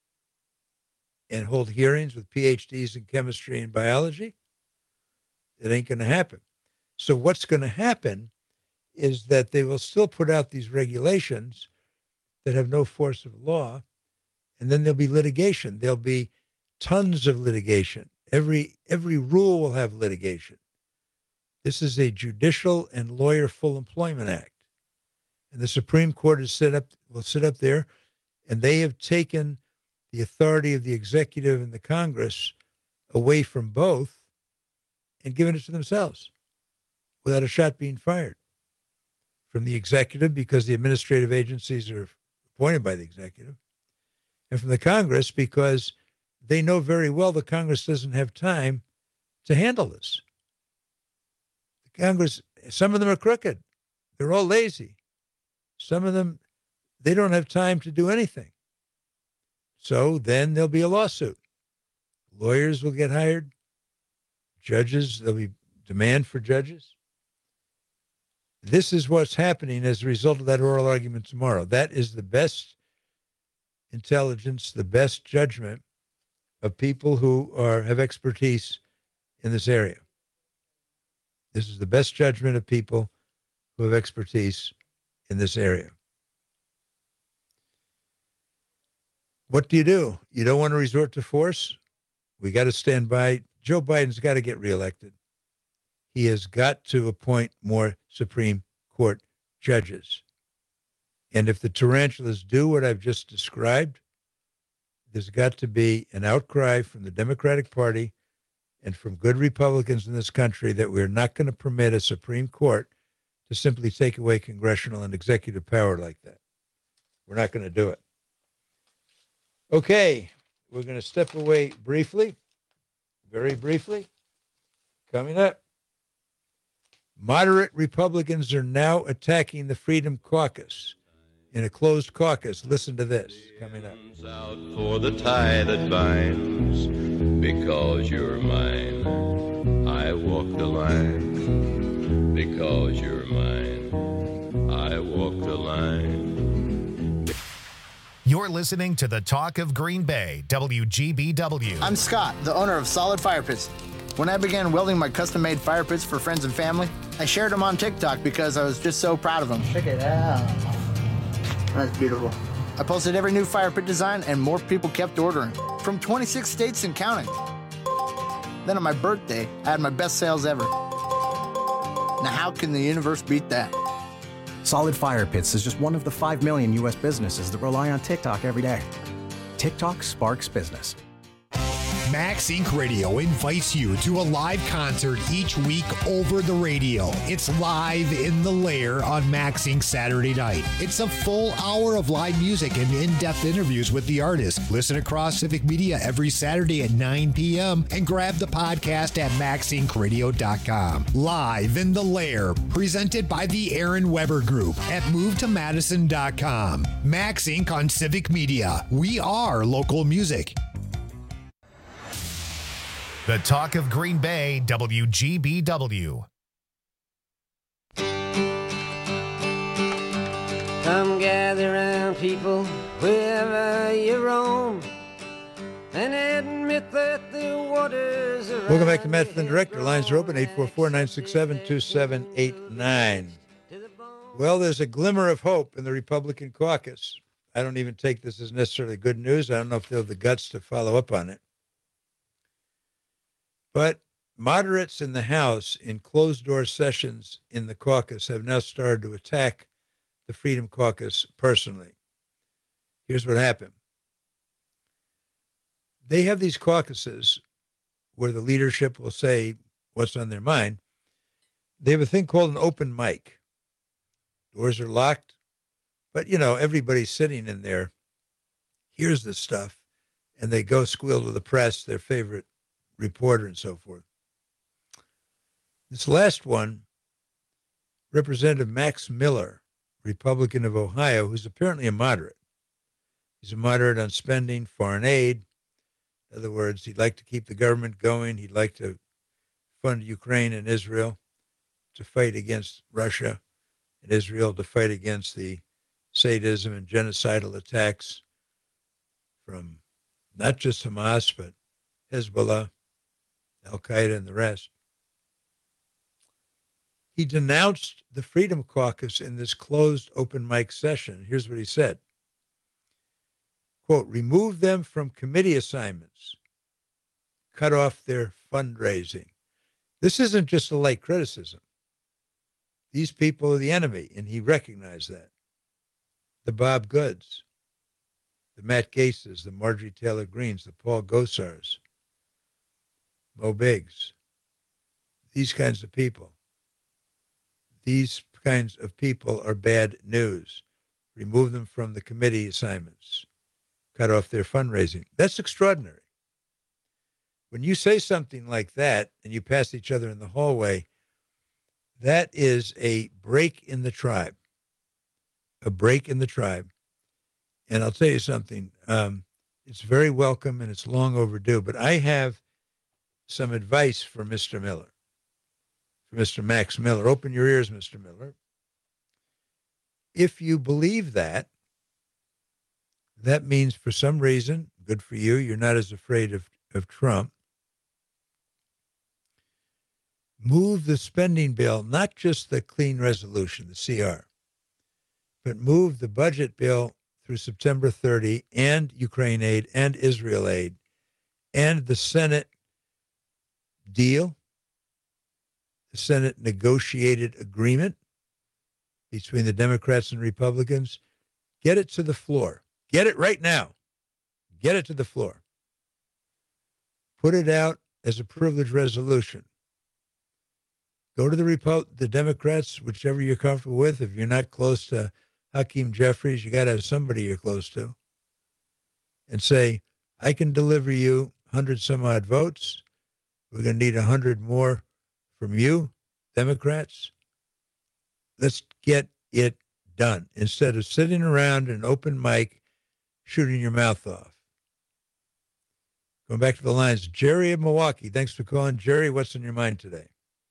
[SPEAKER 16] and hold hearings with PhDs in chemistry and biology? It ain't going to happen. So what's going to happen is that they will still put out these regulations that have no force of law, and then there'll be litigation. There'll be tons of litigation. Every rule will have litigation. This is a judicial and lawyer full employment act. And the Supreme Court will sit up there, and they have taken the authority of the executive and the Congress away from both and given it to themselves without a shot being fired. From the executive, because the administrative agencies are appointed by the executive, and from the Congress, because they know very well the Congress doesn't have time to handle this. The Congress, some of them are crooked. They're all lazy. Some of them, they don't have time to do anything. So then there'll be a lawsuit. Lawyers will get hired. Judges, there'll be demand for judges. This is what's happening as a result of that oral argument tomorrow. That is the best intelligence, the best judgment of people who have expertise in this area. This is the best judgment of people who have expertise in this area. What do? You don't want to resort to force? We got to stand by. Joe Biden's got to get reelected. He has got to appoint more Supreme Court judges. And if the tarantulas do what I've just described, there's got to be an outcry from the Democratic Party and from good Republicans in this country that we're not going to permit a Supreme Court to simply take away congressional and executive power like that. We're not going to do it. Okay, we're going to step away briefly, very briefly. Coming up, moderate Republicans are now attacking the Freedom Caucus in a closed caucus. Listen to this, coming up.
[SPEAKER 3] Out for the tie that binds, because you're mine. I walk the line, because you're mine. I walk the line.
[SPEAKER 2] You're listening to the Talk of Green Bay, WGBW.
[SPEAKER 4] I'm Scott, the owner of Solid Fire Pits. When I began welding my custom-made fire pits for friends and family, I shared them on TikTok because I was just so proud of them. Check it out. That's beautiful. I posted every new fire pit design, and more people kept ordering, from 26 states and counting. Then on my birthday, I had my best sales ever. Now how can the universe beat that?
[SPEAKER 5] Solid Fire Pits is just one of the 5 million U.S. businesses that rely on TikTok every day. TikTok sparks business.
[SPEAKER 6] Max Inc. Radio invites you to a live concert each week over the radio. It's Live in the Lair on Max Inc. Saturday night. It's a full hour of live music and in-depth interviews with the artist. Listen across Civic Media every Saturday at 9 p.m. and grab the podcast at maxincradio.com. Live in the Lair, presented by the Aaron Weber Group at movetomadison.com. Max Inc. on Civic Media. We are local music.
[SPEAKER 2] The Talk of Green Bay, WGBW.
[SPEAKER 7] Come gather round, people, wherever you roam, and admit that the waters are.
[SPEAKER 16] Welcome back to Matt Flynn Director. Lines are open, 844-967-2789. Well, there's a glimmer of hope in the Republican caucus. I don't even take this as necessarily good news. I don't know if they'll have the guts to follow up on it. But moderates in the House in closed-door sessions in the caucus have now started to attack the Freedom Caucus personally. Here's what happened. They have these caucuses where the leadership will say what's on their mind. They have a thing called an open mic. Doors are locked, but, everybody's sitting in there, hears the stuff, and they go squeal to the press, their favorite reporter and so forth. This last one, Representative Max Miller, Republican of Ohio, who's apparently a moderate. He's a moderate on spending, foreign aid. In other words, he'd like to keep the government going. He'd like to fund Ukraine and Israel to fight against Russia and Israel, to fight against the sadism and genocidal attacks from not just Hamas, but Hezbollah, Al-Qaeda, and the rest. He denounced the Freedom Caucus in this closed open mic session. Here's what he said. Quote, remove them from committee assignments, cut off their fundraising. This isn't just a light criticism. These people are the enemy, and he recognized that. The Bob Goods, the Matt Gases, the Marjorie Taylor Greens, the Paul Gosars, Mo Biggs, these kinds of people. These kinds of people are bad news. Remove them from the committee assignments. Cut off their fundraising. That's extraordinary. When you say something like that and you pass each other in the hallway, that is a break in the tribe. A break in the tribe. And I'll tell you something. It's very welcome and it's long overdue. But I have some advice for Mr. Miller, for Mr. Max Miller. Open your ears, Mr. Miller. If you believe that, that means for some reason, good for you, you're not as afraid of Trump. Move the spending bill, not just the clean resolution, the CR, but move the budget bill through September 30 and Ukraine aid and Israel aid and the Senate deal, the Senate negotiated agreement between the Democrats and Republicans. Get it to the floor. Get it right now. Get it to the floor. Put it out as a privilege resolution. Go to the Democrats, whichever you're comfortable with. If you're not close to Hakeem Jeffries, you got to have somebody you're close to. And say, I can deliver you 100 some odd votes. We're going to need 100 more from you, Democrats. Let's get it done instead of sitting around an open mic shooting your mouth off. Going back to the lines, Jerry of Milwaukee. Thanks for calling. Jerry, what's on your mind today?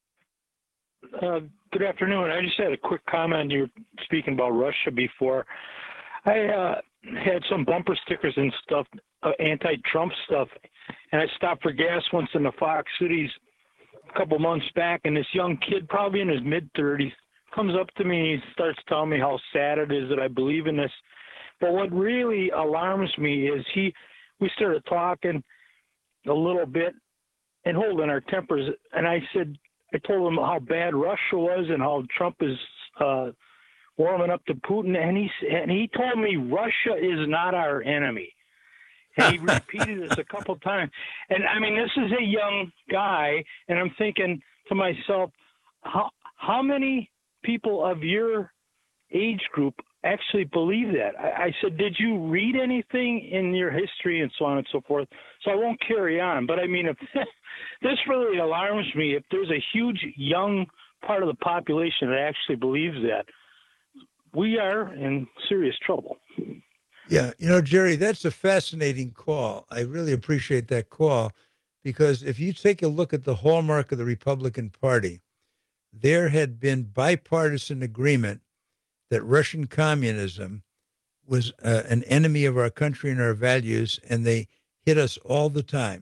[SPEAKER 8] Good afternoon. I just had a quick comment. You were speaking about Russia before. I had some bumper stickers and stuff, anti-Trump stuff, and I stopped for gas once in the Fox Cities a couple months back, and this young kid, probably in his mid-30s, comes up to me and he starts telling me how sad it is that I believe in this. But what really alarms me is we started talking a little bit and holding our tempers, and I told him how bad Russia was and how Trump is warming up to Putin, and he told me Russia is not our enemy. And he repeated this a couple times. And I mean, this is a young guy, and I'm thinking to myself, how many people of your age group actually believe that? I said, did you read anything in your history and so on and so forth? So I won't carry on. But I mean, if this really alarms me, if there's a huge young part of the population that actually believes that, we are in serious trouble.
[SPEAKER 16] Yeah, Jerry, that's a fascinating call. I really appreciate that call, because if you take a look at the hallmark of the Republican Party, there had been bipartisan agreement that Russian communism was an enemy of our country and our values, and they hit us all the time,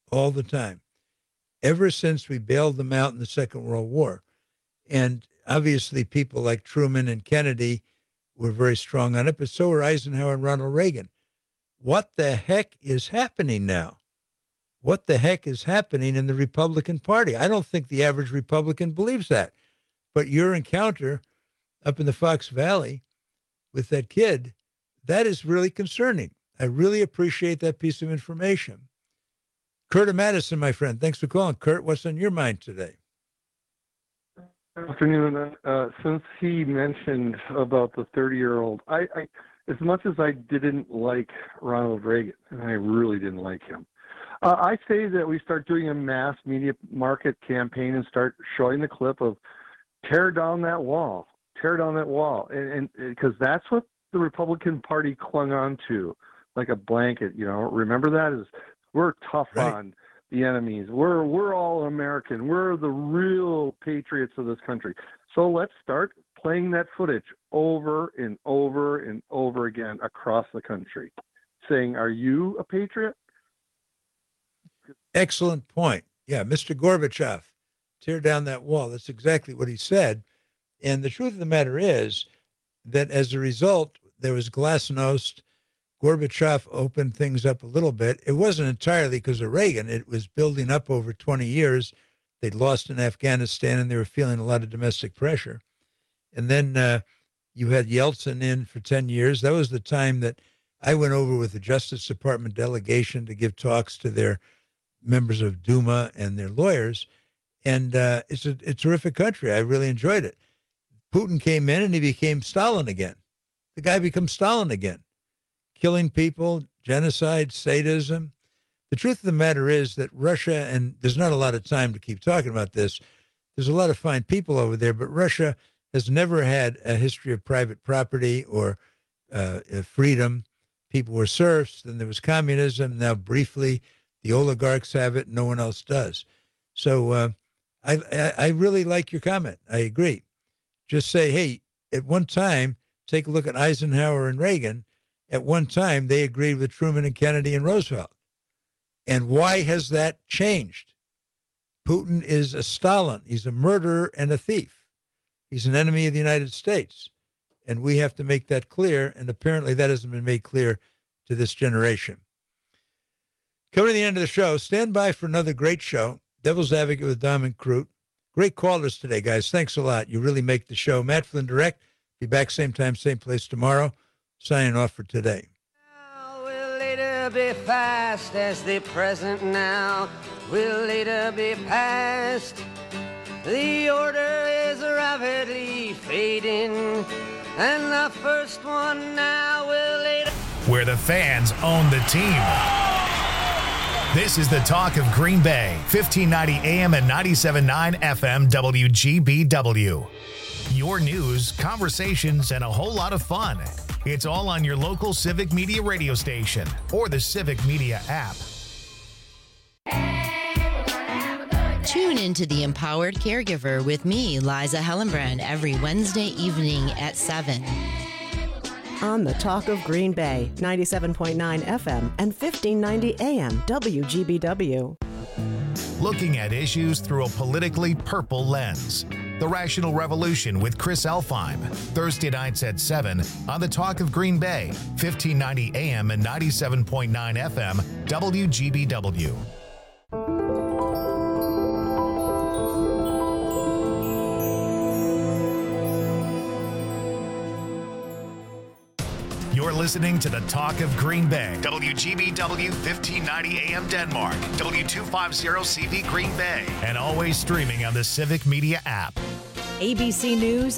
[SPEAKER 16] ever since we bailed them out in the Second World War. And obviously people like Truman and Kennedy were very strong on it, but so were Eisenhower and Ronald Reagan. What the heck is happening now? What the heck is happening in the Republican Party? I don't think the average Republican believes that. But your encounter up in the Fox Valley with that kid, that is really concerning. I really appreciate that piece of information. Kurt of Madison, my friend, thanks for calling. Kurt, what's on your mind today?
[SPEAKER 9] Good afternoon. Since he mentioned about the 30-year-old, I as much as I didn't like Ronald Reagan, and I really didn't like him, I say that we start doing a mass media market campaign and start showing the clip of tear down that wall, and because that's what the Republican Party clung on to like a blanket. Remember that? We're tough on the enemies. We're all American. We're the real patriots of this country. So let's start playing that footage over and over and over again across the country, saying, "Are you a patriot?"
[SPEAKER 16] Excellent point. Yeah, Mr. Gorbachev, tear down that wall. That's exactly what he said. And the truth of the matter is that as a result, there was glasnost. Gorbachev opened things up a little bit. It wasn't entirely because of Reagan. It was building up over 20 years. They'd lost in Afghanistan, and they were feeling a lot of domestic pressure. And then you had Yeltsin in for 10 years. That was the time that I went over with the Justice Department delegation to give talks to their members of Duma and their lawyers. And it's a terrific country. I really enjoyed it. Putin came in, and he became Stalin again. The guy becomes Stalin again. Killing people, genocide, sadism. The truth of the matter is that Russia, and there's not a lot of time to keep talking about this, there's a lot of fine people over there, but Russia has never had a history of private property or freedom. People were serfs, then there was communism. Now, briefly, the oligarchs have it, no one else does. So I really like your comment. I agree. Just say, hey, at one time, take a look at Eisenhower and Reagan. At one time, they agreed with Truman and Kennedy and Roosevelt. And why has that changed? Putin is a Stalin. He's a murderer and a thief. He's an enemy of the United States. And we have to make that clear. And apparently that hasn't been made clear to this generation. Coming to the end of the show, stand by for another great show. Devil's Advocate with Dom and Crute. Great callers today, guys. Thanks a lot. You really make the show. Matt Flynn Direct. Be back same time, same place tomorrow. Signing off for today.
[SPEAKER 7] Will later be fast as the present now. Will later be past. The order is rapidly fading, and the first one now will later.
[SPEAKER 2] Where the fans own the team. This is the talk of Green Bay, 1590 AM and 97.9 FM WGBW. Your news, conversations, and a whole lot of fun. It's all on your local Civic Media radio station or the Civic Media app.
[SPEAKER 10] Tune into The Empowered Caregiver with me, Liza Hellenbrand, every Wednesday evening at 7.
[SPEAKER 11] on the Talk of Green Bay, 97.9 FM and 1590 AM WGBW.
[SPEAKER 2] Looking at issues through a politically purple lens. The Rational Revolution with Chris Elfheim, Thursday nights at 7 on the Talk of Green Bay, 1590 AM and 97.9 FM WGBW. You're listening to the Talk of Green Bay, WGBW 1590 AM Denmark, W250CV Green Bay, and always streaming on the Civic Media app.
[SPEAKER 11] ABC News